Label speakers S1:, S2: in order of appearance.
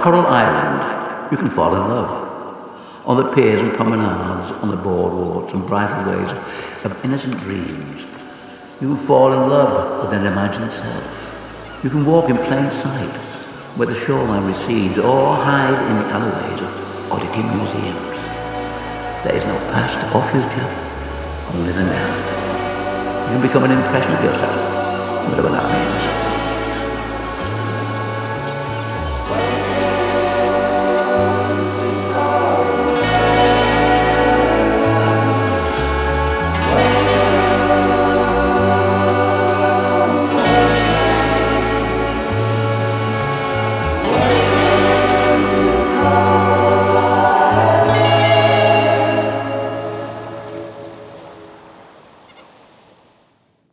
S1: Coral Island, you can fall in love. On the piers and promenades, on the boardwalks and bridal ways of innocent dreams, you can fall in love with an imagined self. You can walk in plain sight where the shoreline recedes, or hide in the alleyways of oddity museums. There is no past or future, only the now. You can become an impression of yourself, whatever that means.